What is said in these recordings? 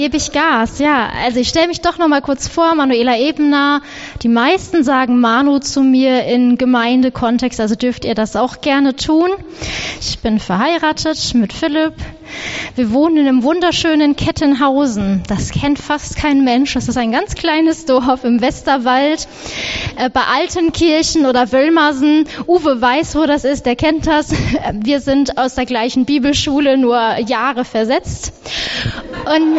Gebe ich Gas, ja. Also ich stelle mich doch noch mal kurz vor, Manuela Ebener. Die meisten sagen Manu zu mir in Gemeindekontext, also dürft ihr das auch gerne tun. Ich bin verheiratet mit Philipp. Wir wohnen in einem wunderschönen Kettenhausen. Das kennt fast kein Mensch. Das ist ein ganz kleines Dorf im Westerwald, bei Altenkirchen oder Wöllmersen. Uwe weiß, wo das ist, der kennt das. Wir sind aus der gleichen Bibelschule, nur Jahre versetzt. Und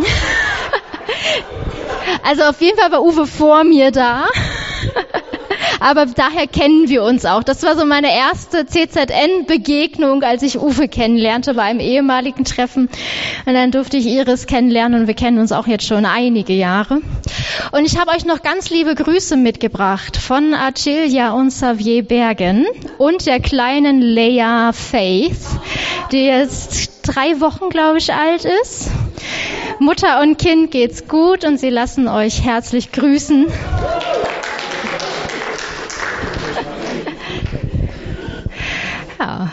also auf jeden Fall war Uwe vor mir da. Aber daher kennen wir uns auch. Das war so meine erste CZN-Begegnung, als ich Uwe kennenlernte bei einem ehemaligen Treffen. Und dann durfte ich Iris kennenlernen und wir kennen uns auch jetzt schon einige Jahre. Und ich habe euch noch ganz liebe Grüße mitgebracht von Arcilia und Xavier Bergen und der kleinen Leia Faith, die jetzt 3 Wochen, glaube ich, alt ist. Mutter und Kind geht's gut und sie lassen euch herzlich grüßen. Ja.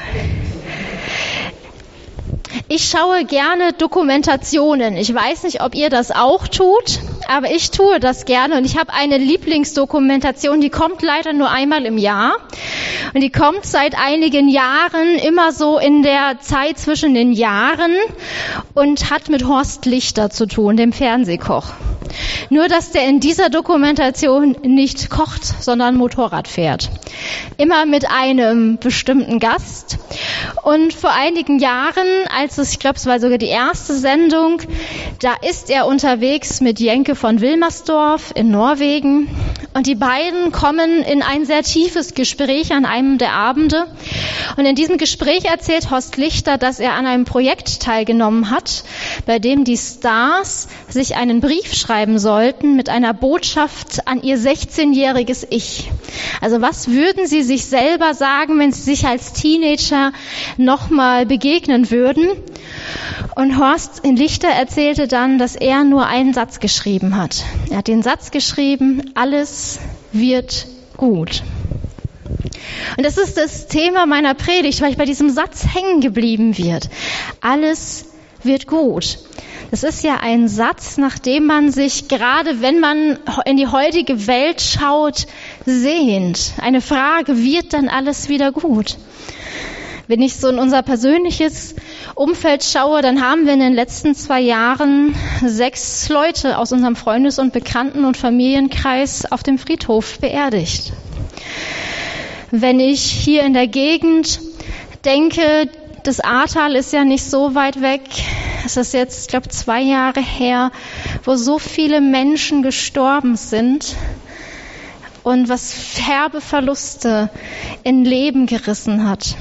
Ich schaue gerne Dokumentationen. Ich weiß nicht, ob ihr das auch tut, aber ich tue das gerne und ich habe eine Lieblingsdokumentation, die kommt leider nur einmal im Jahr und die kommt seit einigen Jahren immer so in der Zeit zwischen den Jahren und hat mit Horst Lichter zu tun, dem Fernsehkoch. Nur, dass der in dieser Dokumentation nicht kocht, sondern Motorrad fährt. Immer mit einem bestimmten Gast. Und vor einigen Jahren, ich glaube, es war sogar die erste Sendung, da ist er unterwegs mit Jenke von Wilmersdorf in Norwegen. Und die beiden kommen in ein sehr tiefes Gespräch an einem der Abende. Und in diesem Gespräch erzählt Horst Lichter, dass er an einem Projekt teilgenommen hat, bei dem die Stars sich einen Brief schreiben sollten mit einer Botschaft an ihr 16-jähriges Ich. Also was würden sie sich selber sagen, wenn sie sich als Teenager nochmal begegnen würden? Und Horst Lichter erzählte dann, dass er nur einen Satz geschrieben hat. Er hat den Satz geschrieben, alles wird gut. Und das ist das Thema meiner Predigt, weil ich bei diesem Satz hängen geblieben wird. Alles wird gut. Das ist ja ein Satz, nach dem man sich, gerade wenn man in die heutige Welt schaut, sehnt. Eine Frage, wird dann alles wieder gut? Wenn ich so in unser persönliches Umfeld schaue, dann haben wir in den letzten 2 Jahren 6 Leute aus unserem Freundes- und Bekannten- und Familienkreis auf dem Friedhof beerdigt. Wenn ich hier in der Gegend denke, das Ahrtal ist ja nicht so weit weg. Es ist jetzt, ich glaube, 2 Jahre her, wo so viele Menschen gestorben sind und was herbe Verluste in Leben gerissen hat.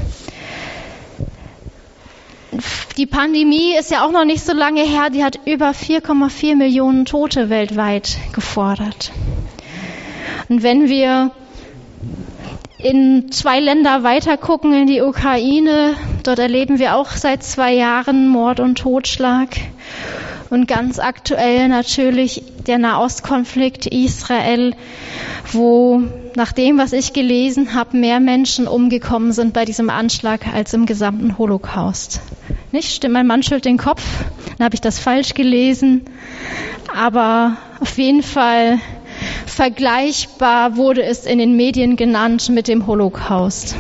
Die Pandemie ist ja auch noch nicht so lange her, die hat über 4,4 Millionen Tote weltweit gefordert. Und wenn wir in 2 Länder weiter gucken, in die Ukraine, dort erleben wir auch seit 2 Jahren Mord und Totschlag. Und ganz aktuell natürlich der Nahostkonflikt Israel, wo nach dem, was ich gelesen habe, mehr Menschen umgekommen sind bei diesem Anschlag als im gesamten Holocaust. Nicht? Stimmt, mein Mann schüttelt den Kopf, dann habe ich das falsch gelesen. Aber auf jeden Fall vergleichbar wurde es in den Medien genannt mit dem Holocaust.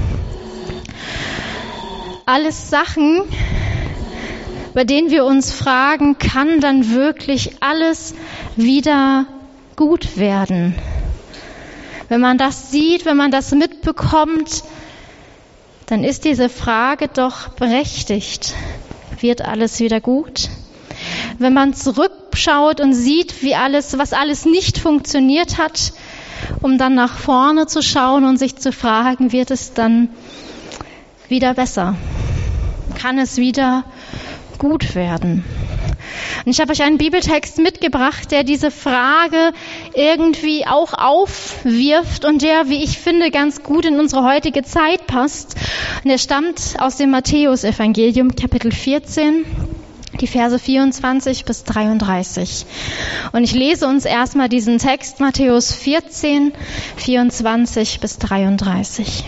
Alles Sachen, bei denen wir uns fragen, kann dann wirklich alles wieder gut werden? Wenn man das sieht, wenn man das mitbekommt, dann ist diese Frage doch berechtigt. Wird alles wieder gut? Wenn man zurückschaut und sieht, was alles nicht funktioniert hat, um dann nach vorne zu schauen und sich zu fragen, wird es dann wieder besser? Kann es wieder gut werden? Und ich habe euch einen Bibeltext mitgebracht, der diese Frage irgendwie auch aufwirft und der, wie ich finde, ganz gut in unsere heutige Zeit passt. Und der stammt aus dem Matthäus-Evangelium, Kapitel 14, die Verse 24 bis 33. Und ich lese uns erstmal diesen Text, Matthäus 14, 24 bis 33.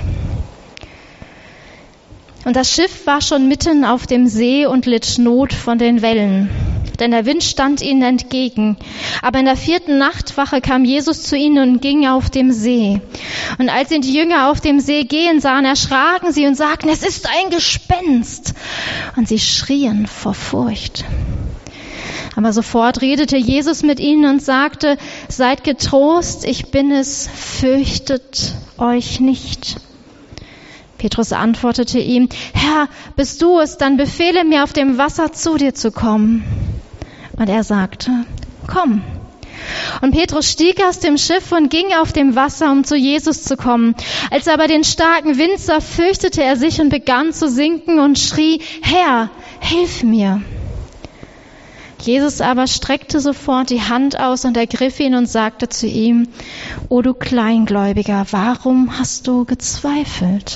Und das Schiff war schon mitten auf dem See und litt Not von den Wellen. denn der Wind stand ihnen entgegen. Aber in der 4. Nachtwache kam Jesus zu ihnen und ging auf dem See. Und als ihn die Jünger auf dem See gehen sahen, erschraken sie und sagten, es ist ein Gespenst. Und sie schrien vor Furcht. Aber sofort redete Jesus mit ihnen und sagte, seid getrost, ich bin es, fürchtet euch nicht. Petrus antwortete ihm, Herr, bist du es, dann befehle mir, auf dem Wasser zu dir zu kommen. Und er sagte, komm. Und Petrus stieg aus dem Schiff und ging auf dem Wasser, um zu Jesus zu kommen. Als er aber den starken Wind sah, fürchtete er sich und begann zu sinken und schrie, Herr, hilf mir. Jesus aber streckte sofort die Hand aus und ergriff ihn und sagte zu ihm, O du Kleingläubiger, warum hast du gezweifelt?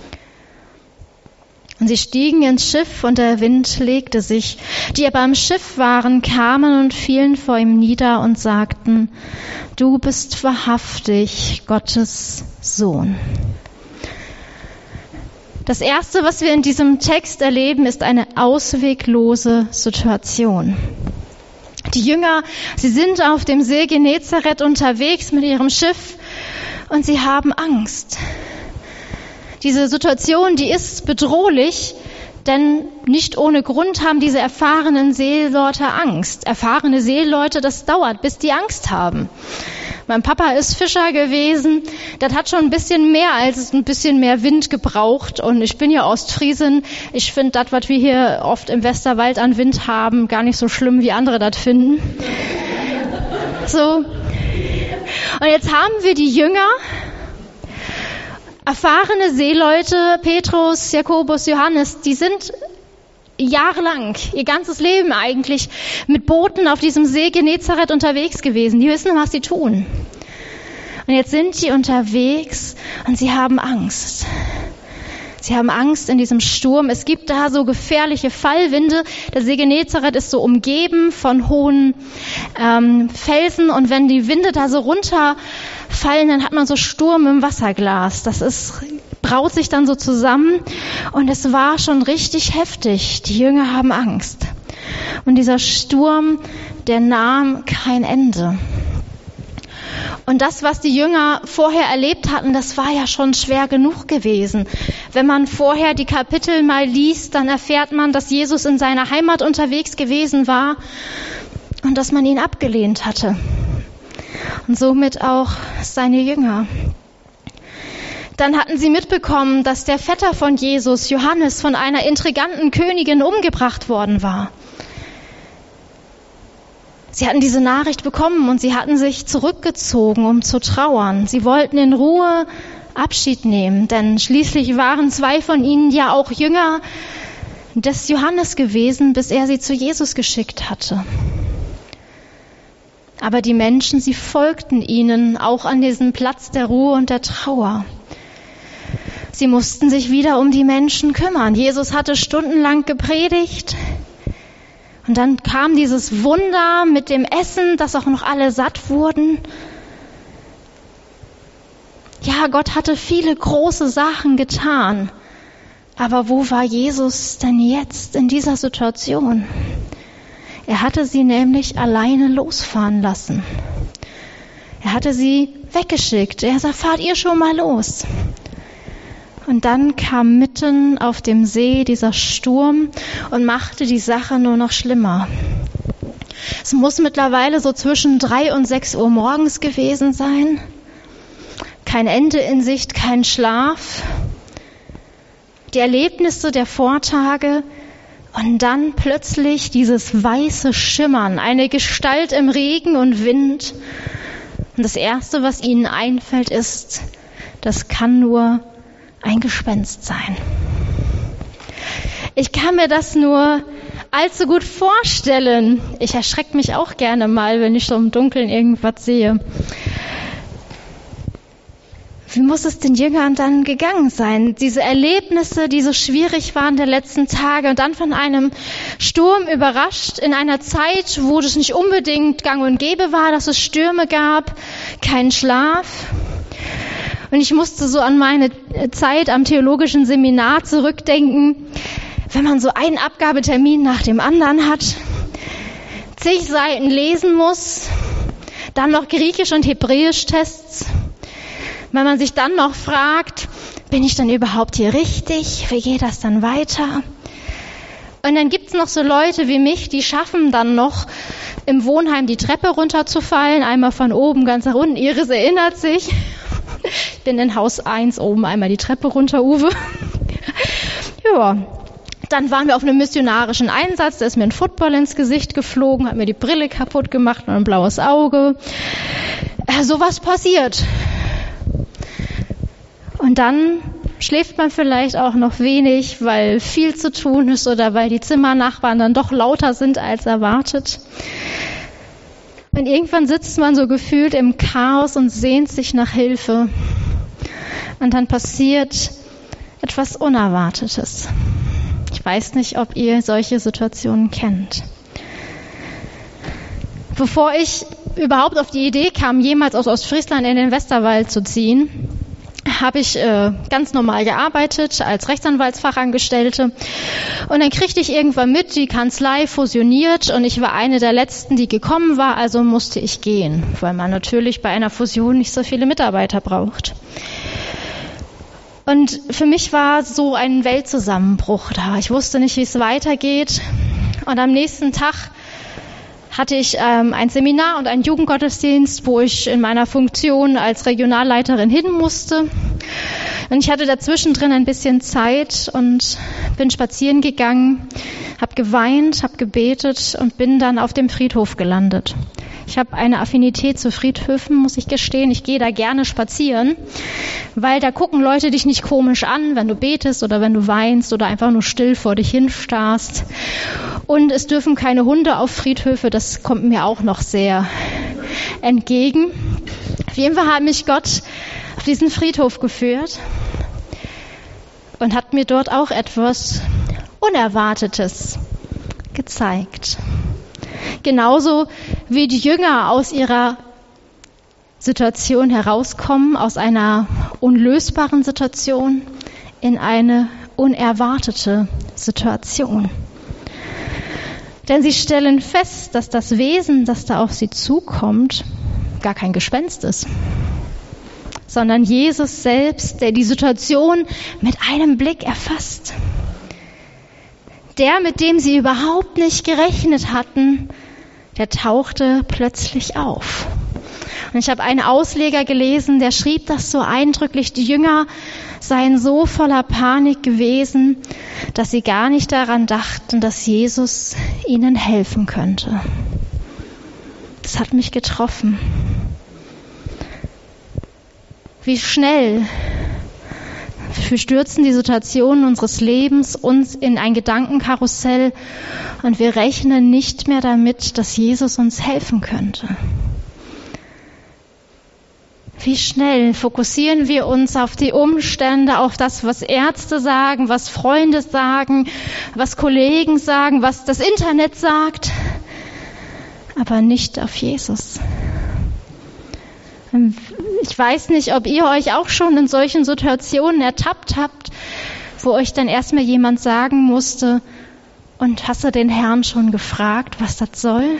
Und sie stiegen ins Schiff und der Wind legte sich. Die aber im Schiff waren, kamen und fielen vor ihm nieder und sagten, du bist wahrhaftig Gottes Sohn. Das Erste, was wir in diesem Text erleben, ist eine ausweglose Situation. Die Jünger, sie sind auf dem See Genezareth unterwegs mit ihrem Schiff und sie haben Angst. Diese Situation, die ist bedrohlich, denn nicht ohne Grund haben diese erfahrenen Seeleute Angst. Erfahrene Seeleute, das dauert, bis die Angst haben. Mein Papa ist Fischer gewesen, das hat schon ein bisschen mehr als ein bisschen mehr Wind gebraucht. Und ich bin ja Ostfriesin. Ich finde das, was wir hier oft im Westerwald an Wind haben, gar nicht so schlimm, wie andere das finden. So. Und jetzt haben wir die Jünger, erfahrene Seeleute, Petrus, Jakobus, Johannes, die sind jahrelang, ihr ganzes Leben eigentlich, mit Booten auf diesem See Genezareth unterwegs gewesen. Die wissen, was sie tun. Und jetzt sind sie unterwegs und sie haben Angst. Sie haben Angst in diesem Sturm. Es gibt da so gefährliche Fallwinde. Der See Genezareth ist so umgeben von hohen Felsen. Und wenn die Winde da so runterfallen, dann hat man so Sturm im Wasserglas. Braut sich dann so zusammen. Und es war schon richtig heftig. Die Jünger haben Angst. Und dieser Sturm, der nahm kein Ende. Und das, was die Jünger vorher erlebt hatten, das war ja schon schwer genug gewesen. Wenn man vorher die Kapitel mal liest, dann erfährt man, dass Jesus in seiner Heimat unterwegs gewesen war und dass man ihn abgelehnt hatte. Und somit auch seine Jünger. Dann hatten sie mitbekommen, dass der Vetter von Jesus, Johannes, von einer intriganten Königin umgebracht worden war. Sie hatten diese Nachricht bekommen und sie hatten sich zurückgezogen, um zu trauern. Sie wollten in Ruhe Abschied nehmen, denn schließlich waren 2 von ihnen ja auch Jünger des Johannes gewesen, bis er sie zu Jesus geschickt hatte. Aber die Menschen, sie folgten ihnen auch an diesen Platz der Ruhe und der Trauer. Sie mussten sich wieder um die Menschen kümmern. Jesus hatte stundenlang gepredigt. Und dann kam dieses Wunder mit dem Essen, dass auch noch alle satt wurden. Ja, Gott hatte viele große Sachen getan. Aber wo war Jesus denn jetzt in dieser Situation? Er hatte sie nämlich alleine losfahren lassen. Er hatte sie weggeschickt. Er sagte, fahrt ihr schon mal los. Und dann kam mitten auf dem See dieser Sturm und machte die Sache nur noch schlimmer. Es muss mittlerweile so zwischen 3 und 6 Uhr morgens gewesen sein. Kein Ende in Sicht, kein Schlaf. Die Erlebnisse der Vortage und dann plötzlich dieses weiße Schimmern, eine Gestalt im Regen und Wind. Und das Erste, was ihnen einfällt, ist, das kann nur ein Gespenst sein. Ich kann mir das nur allzu gut vorstellen. Ich erschrecke mich auch gerne mal, wenn ich so im Dunkeln irgendwas sehe. Wie muss es den Jüngern dann gegangen sein? Diese Erlebnisse, die so schwierig waren der letzten Tage und dann von einem Sturm überrascht in einer Zeit, wo es nicht unbedingt gang und gäbe war, dass es Stürme gab, kein Schlaf. Und ich musste so an meine Zeit am theologischen Seminar zurückdenken, wenn man so einen Abgabetermin nach dem anderen hat. zig Seiten lesen muss, dann noch Griechisch- und Hebräisch-Tests. Wenn man sich dann noch fragt, bin ich denn überhaupt hier richtig? Wie geht das dann weiter? Und dann gibt's noch so Leute wie mich, die schaffen dann noch im Wohnheim die Treppe runterzufallen, einmal von oben ganz nach unten. Iris erinnert sich. Ich bin in Haus 1 oben einmal die Treppe runter, Uwe. Ja. Dann waren wir auf einem missionarischen Einsatz, da ist mir ein Football ins Gesicht geflogen, hat mir die Brille kaputt gemacht und ein blaues Auge. Sowas passiert. Und dann schläft man vielleicht auch noch wenig, weil viel zu tun ist oder weil die Zimmernachbarn dann doch lauter sind als erwartet. Und irgendwann sitzt man so gefühlt im Chaos und sehnt sich nach Hilfe. Und dann passiert etwas Unerwartetes. Ich weiß nicht, ob ihr solche Situationen kennt. Bevor ich überhaupt auf die Idee kam, jemals aus Ostfriesland in den Westerwald zu ziehen, habe ich ganz normal gearbeitet als Rechtsanwaltsfachangestellte. Und dann kriegte ich irgendwann mit, die Kanzlei fusioniert und ich war eine der Letzten, die gekommen war, also musste ich gehen, weil man natürlich bei einer Fusion nicht so viele Mitarbeiter braucht. Und für mich war so ein Weltzusammenbruch da. Ich wusste nicht, wie es weitergeht. Und am nächsten Tag hatte ich ein Seminar und einen Jugendgottesdienst, wo ich in meiner Funktion als Regionalleiterin hin musste. Und ich hatte dazwischen drin ein bisschen Zeit und bin spazieren gegangen, habe geweint, habe gebetet und bin dann auf dem Friedhof gelandet. Ich habe eine Affinität zu Friedhöfen, muss ich gestehen. Ich gehe da gerne spazieren, weil da gucken Leute dich nicht komisch an, wenn du betest oder wenn du weinst oder einfach nur still vor dich hinstarrst. Und es dürfen keine Hunde auf Friedhöfe, das kommt mir auch noch sehr entgegen. Auf jeden Fall hat mich Gott auf diesen Friedhof geführt und hat mir dort auch etwas Unerwartetes gezeigt. Genauso wie die Jünger aus ihrer Situation herauskommen, aus einer unlösbaren Situation in eine unerwartete Situation. Denn sie stellen fest, dass das Wesen, das da auf sie zukommt, gar kein Gespenst ist, sondern Jesus selbst, der die Situation mit einem Blick erfasst. Der, mit dem sie überhaupt nicht gerechnet hatten, der tauchte plötzlich auf. Und ich habe einen Ausleger gelesen, der schrieb das so eindrücklich, die Jünger seien so voller Panik gewesen, dass sie gar nicht daran dachten, dass Jesus ihnen helfen könnte. Das hat mich getroffen. Wie schnell wir stürzen die Situationen unseres Lebens uns in ein Gedankenkarussell und wir rechnen nicht mehr damit, dass Jesus uns helfen könnte. Wie schnell fokussieren wir uns auf die Umstände, auf das, was Ärzte sagen, was Freunde sagen, was Kollegen sagen, was das Internet sagt, aber nicht auf Jesus. Ich weiß nicht, ob ihr euch auch schon in solchen Situationen ertappt habt, wo euch dann erstmal jemand sagen musste, und hast du den Herrn schon gefragt, was das soll?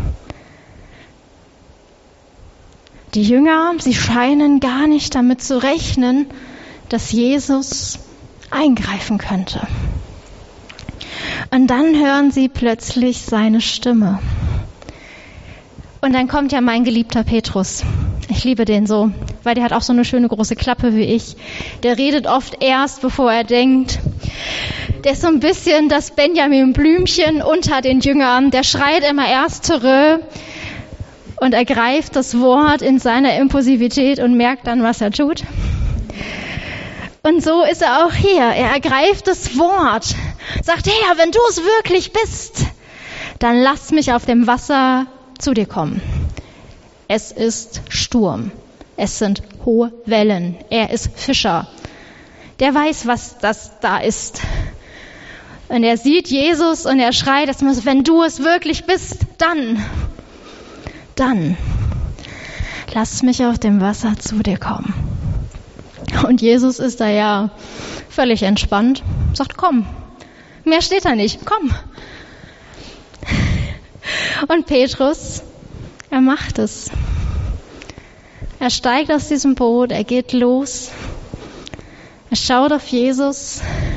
Die Jünger, sie scheinen gar nicht damit zu rechnen, dass Jesus eingreifen könnte. Und dann hören sie plötzlich seine Stimme. Und dann kommt ja mein geliebter Petrus. Ich liebe den so, weil der hat auch so eine schöne große Klappe wie ich. Der redet oft erst, bevor er denkt. Der ist so ein bisschen das Benjamin Blümchen unter den Jüngern. Der schreit immer erst Terrö und ergreift das Wort in seiner Impulsivität und merkt dann, was er tut. Und so ist er auch hier. Er ergreift das Wort, sagt, Herr, wenn du es wirklich bist, dann lass mich auf dem Wasser zu dir kommen. Es ist Sturm. Es sind hohe Wellen. Er ist Fischer. Der weiß, was das da ist. Und er sieht Jesus und er schreit, wenn du es wirklich bist, dann lass mich auf dem Wasser zu dir kommen. Und Jesus ist da ja völlig entspannt, sagt, komm. Mehr steht da nicht, komm. Und Petrus, er macht es. Er steigt aus diesem Boot, er geht los, er schaut auf Jesus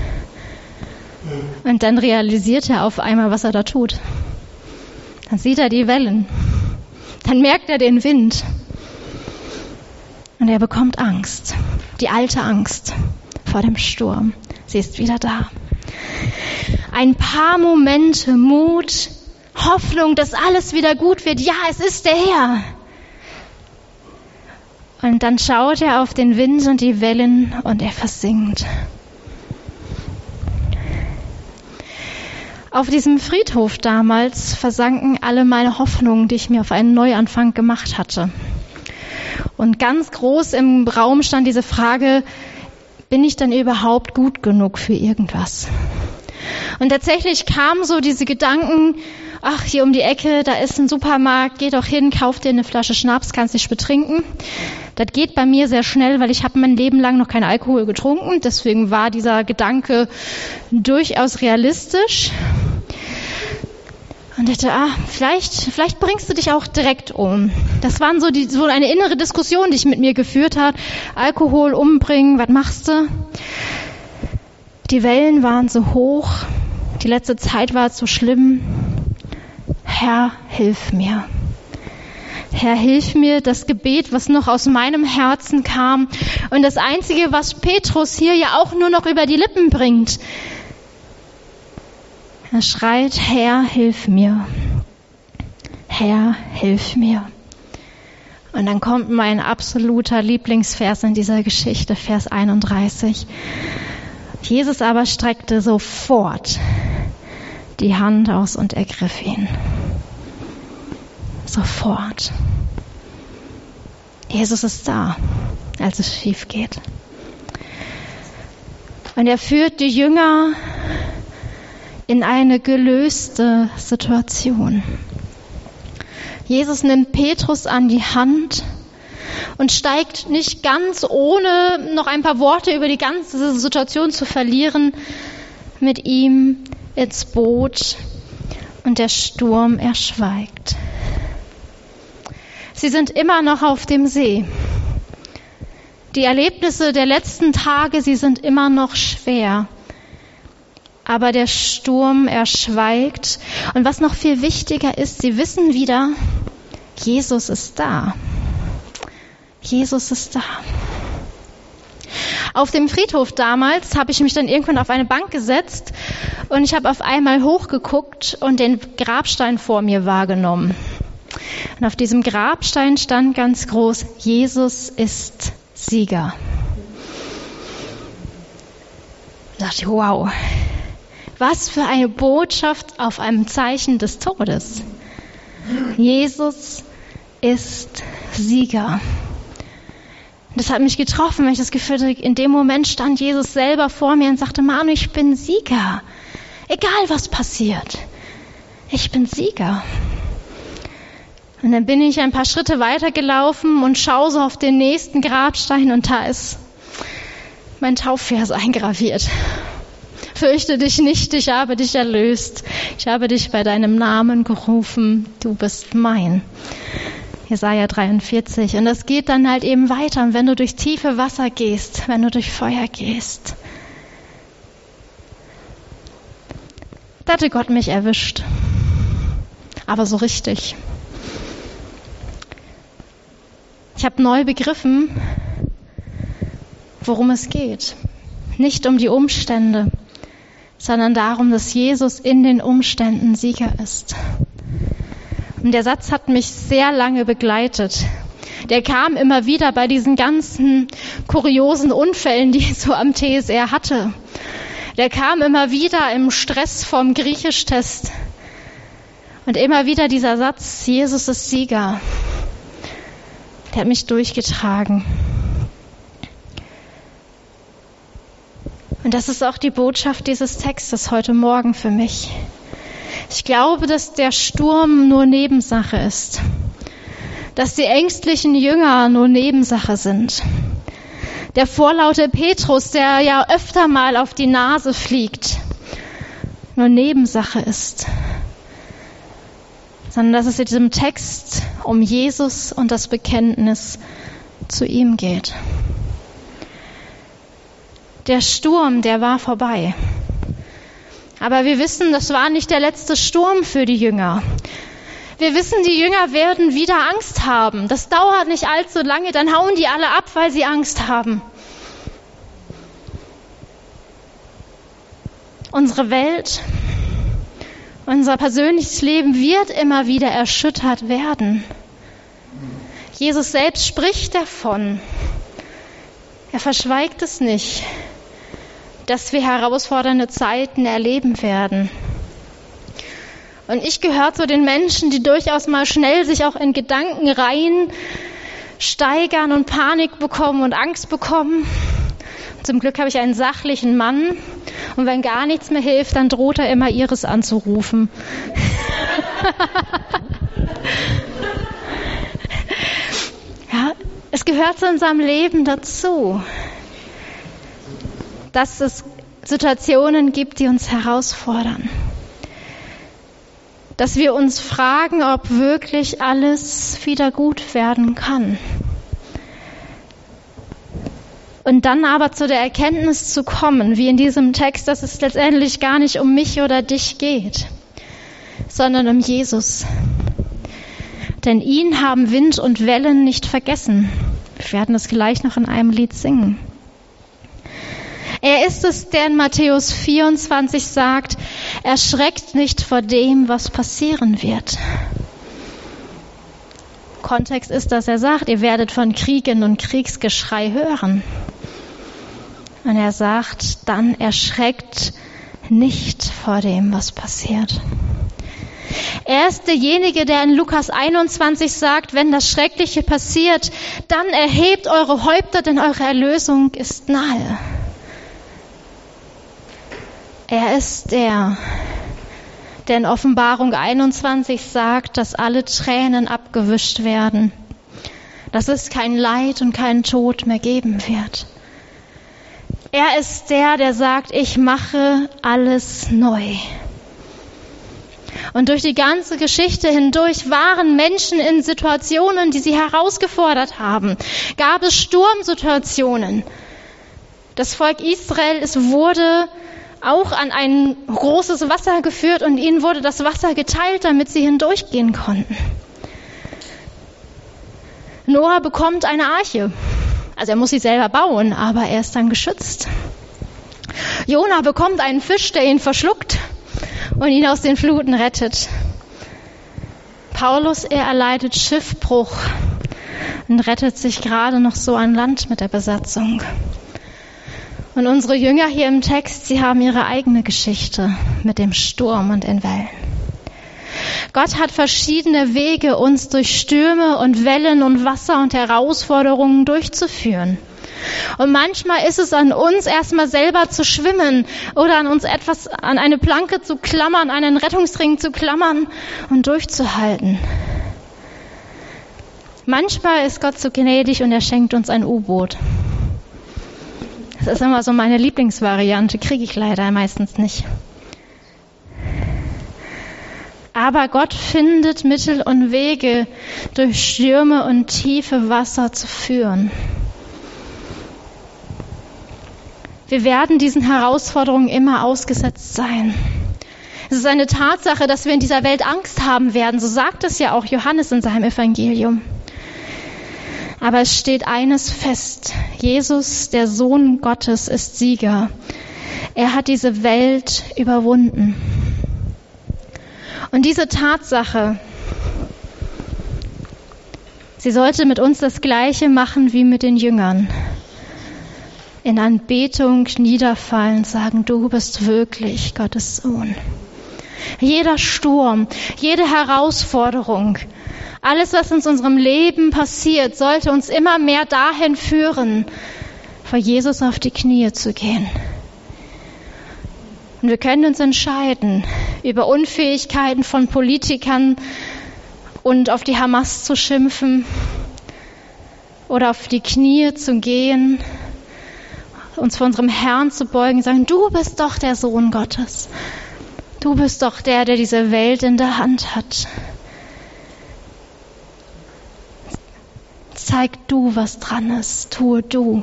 und dann realisiert er auf einmal, was er da tut. Dann sieht er die Wellen, dann merkt er den Wind und er bekommt Angst, die alte Angst vor dem Sturm. Sie ist wieder da. Ein paar Momente Mut, Hoffnung, dass alles wieder gut wird. Ja, es ist der Herr. Und dann schaut er auf den Wind und die Wellen und er versinkt. Auf diesem Friedhof damals versanken alle meine Hoffnungen, die ich mir auf einen Neuanfang gemacht hatte. Und ganz groß im Raum stand diese Frage, bin ich denn überhaupt gut genug für irgendwas? Und tatsächlich kamen so diese Gedanken, ach, hier um die Ecke, da ist ein Supermarkt, geh doch hin, kauf dir eine Flasche Schnaps, kannst dich betrinken. Das geht bei mir sehr schnell, weil ich habe mein Leben lang noch keinen Alkohol getrunken. Deswegen war dieser Gedanke durchaus realistisch. Und ich dachte, vielleicht bringst du dich auch direkt um. Das waren so eine innere Diskussion, die ich mit mir geführt habe. Alkohol umbringen, was machst du? Die Wellen waren so hoch, die letzte Zeit war so schlimm. Herr, hilf mir. Herr, hilf mir, das Gebet, was noch aus meinem Herzen kam. Und das Einzige, was Petrus hier ja auch nur noch über die Lippen bringt. Er schreit, Herr, hilf mir. Herr, hilf mir. Und dann kommt mein absoluter Lieblingsvers in dieser Geschichte, Vers 31. Jesus aber streckte sofort die Hand aus und ergriff ihn. Sofort. Jesus ist da, als es schief geht. Und er führt die Jünger in eine gelöste Situation. Jesus nimmt Petrus an die Hand und steigt nicht ganz, ohne noch ein paar Worte über die ganze Situation zu verlieren, mit ihm ins Boot und der Sturm erschweigt. Sie sind immer noch auf dem See. Die Erlebnisse der letzten Tage, sie sind immer noch schwer. Aber der Sturm erschweigt. Und was noch viel wichtiger ist, sie wissen wieder, Jesus ist da. Jesus ist da. Auf dem Friedhof damals habe ich mich dann irgendwann auf eine Bank gesetzt und ich habe auf einmal hochgeguckt und den Grabstein vor mir wahrgenommen. Und auf diesem Grabstein stand ganz groß, Jesus ist Sieger. Da dachte ich, wow, was für eine Botschaft auf einem Zeichen des Todes. Jesus ist Sieger. Das hat mich getroffen, weil ich das Gefühl hatte, in dem Moment stand Jesus selber vor mir und sagte, Manu, ich bin Sieger. Egal was passiert. Ich bin Sieger. Und dann bin ich ein paar Schritte weitergelaufen und schaue so auf den nächsten Grabstein und da ist mein Taufvers eingraviert. Fürchte dich nicht, ich habe dich erlöst. Ich habe dich bei deinem Namen gerufen. Du bist mein. Jesaja 43. Und das geht dann halt eben weiter. Und wenn du durch tiefe Wasser gehst, wenn du durch Feuer gehst. Da hatte Gott mich erwischt. Aber so richtig. Ich habe neu begriffen, worum es geht. Nicht um die Umstände, sondern darum, dass Jesus in den Umständen Sieger ist. Und der Satz hat mich sehr lange begleitet. Der kam immer wieder bei diesen ganzen kuriosen Unfällen, die ich so am TSR hatte. Der kam immer wieder im Stress vom Griechisch-Test. Und immer wieder dieser Satz, Jesus ist Sieger. Der hat mich durchgetragen. Und das ist auch die Botschaft dieses Textes heute Morgen für mich. Ich glaube, dass der Sturm nur Nebensache ist. Dass die ängstlichen Jünger nur Nebensache sind. Der vorlaute Petrus, der ja öfter mal auf die Nase fliegt, nur Nebensache ist. sondern dass es in diesem Text um Jesus und das Bekenntnis zu ihm geht. Der Sturm, der war vorbei. Aber wir wissen, das war nicht der letzte Sturm für die Jünger. Wir wissen, die Jünger werden wieder Angst haben. Das dauert nicht allzu lange, dann hauen die alle ab, weil sie Angst haben. Unsere Welt, unser persönliches Leben wird immer wieder erschüttert werden. Jesus selbst spricht davon. Er verschweigt es nicht, dass wir herausfordernde Zeiten erleben werden. Und ich gehöre zu den Menschen, die durchaus mal schnell sich auch in Gedanken rein steigern und Panik bekommen und Angst bekommen. Zum Glück habe ich einen sachlichen Mann. Und wenn gar nichts mehr hilft, dann droht er immer, Iris anzurufen. Ja, es gehört zu unserem Leben dazu, dass es Situationen gibt, die uns herausfordern. Dass wir uns fragen, ob wirklich alles wieder gut werden kann. Und dann aber zu der Erkenntnis zu kommen, wie in diesem Text, dass es letztendlich gar nicht um mich oder dich geht, sondern um Jesus. Denn ihn haben Wind und Wellen nicht vergessen. Wir werden es gleich noch in einem Lied singen. Er ist es, der in Matthäus 24 sagt, erschreckt nicht vor dem, was passieren wird. Kontext ist, dass er sagt, ihr werdet von Kriegen und Kriegsgeschrei hören. Und er sagt, dann erschreckt nicht vor dem, was passiert. Er ist derjenige, der in Lukas 21 sagt, wenn das Schreckliche passiert, dann erhebt eure Häupter, denn eure Erlösung ist nahe. Er ist der in Offenbarung 21 sagt, dass alle Tränen abgewischt werden, dass es kein Leid und keinen Tod mehr geben wird. Er ist der sagt, ich mache alles neu. Und durch die ganze Geschichte hindurch waren Menschen in Situationen, die sie herausgefordert haben. Gab es Sturmsituationen. Das Volk Israel, es wurde auch an ein großes Wasser geführt und ihnen wurde das Wasser geteilt, damit sie hindurchgehen konnten. Noah bekommt eine Arche. Also er muss sie selber bauen, aber er ist dann geschützt. Jona bekommt einen Fisch, der ihn verschluckt und ihn aus den Fluten rettet. Paulus, er erleidet Schiffbruch und rettet sich gerade noch so an Land mit der Besatzung. Und unsere Jünger hier im Text, sie haben ihre eigene Geschichte mit dem Sturm und den Wellen. Gott hat verschiedene Wege, uns durch Stürme und Wellen und Wasser und Herausforderungen durchzuführen. Und manchmal ist es an uns, erstmal selber zu schwimmen oder an eine Planke zu klammern, einen Rettungsring zu klammern und durchzuhalten. Manchmal ist Gott so gnädig und er schenkt uns ein U-Boot. Das ist immer so meine Lieblingsvariante, kriege ich leider meistens nicht. Aber Gott findet Mittel und Wege, durch Stürme und tiefe Wasser zu führen. Wir werden diesen Herausforderungen immer ausgesetzt sein. Es ist eine Tatsache, dass wir in dieser Welt Angst haben werden. So sagt es ja auch Johannes in seinem Evangelium. Aber es steht eines fest. Jesus, der Sohn Gottes, ist Sieger. Er hat diese Welt überwunden. Und diese Tatsache, sie sollte mit uns das Gleiche machen wie mit den Jüngern. In Anbetung niederfallen, sagen, du bist wirklich Gottes Sohn. Jeder Sturm, jede Herausforderung, alles, was in unserem Leben passiert, sollte uns immer mehr dahin führen, vor Jesus auf die Knie zu gehen. Und wir können uns entscheiden, über Unfähigkeiten von Politikern und auf die Hamas zu schimpfen oder auf die Knie zu gehen, uns vor unserem Herrn zu beugen und sagen, du bist doch der Sohn Gottes. Du bist doch der diese Welt in der Hand hat. zeig du, was dran ist, tue du.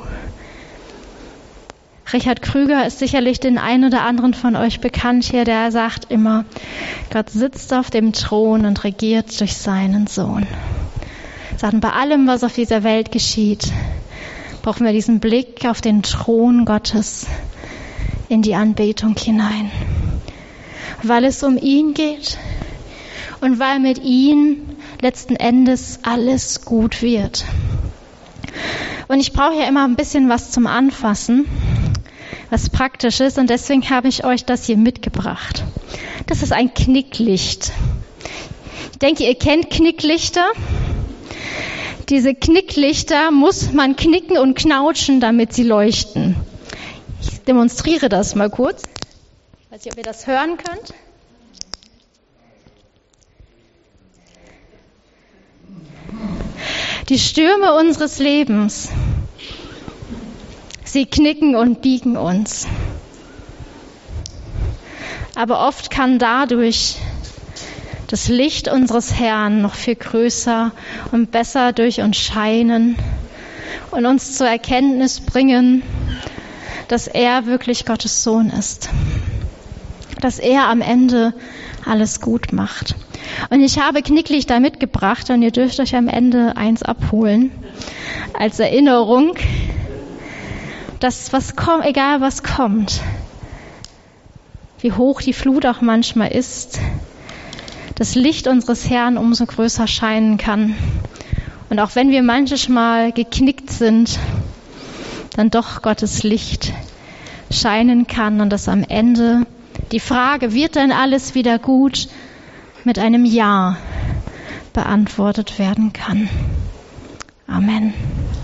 Richard Krüger ist sicherlich den einen oder anderen von euch bekannt hier, der sagt immer, Gott sitzt auf dem Thron und regiert durch seinen Sohn. Sagt, bei allem, was auf dieser Welt geschieht, brauchen wir diesen Blick auf den Thron Gottes in die Anbetung hinein. Weil es um ihn geht und weil mit ihm letzten Endes alles gut wird. Und ich brauche ja immer ein bisschen was zum Anfassen, was praktisch ist, und deswegen habe ich euch das hier mitgebracht. Das ist ein Knicklicht. Ich denke, ihr kennt Knicklichter. Diese Knicklichter muss man knicken und knautschen, damit sie leuchten. Ich demonstriere das mal kurz. Ich weiß nicht, ob ihr das hören könnt. Die Stürme unseres Lebens, sie knicken und biegen uns. Aber oft kann dadurch das Licht unseres Herrn noch viel größer und besser durch uns scheinen und uns zur Erkenntnis bringen, dass er wirklich Gottes Sohn ist. Dass er am Ende alles gut macht. Und ich habe Knicklichter mitgebracht und ihr dürft euch am Ende eins abholen. Als Erinnerung, dass egal was kommt, wie hoch die Flut auch manchmal ist, das Licht unseres Herrn umso größer scheinen kann. Und auch wenn wir manchmal geknickt sind, dann doch Gottes Licht scheinen kann und dass am Ende die Frage, wird denn alles wieder gut, mit einem Ja beantwortet werden kann. Amen.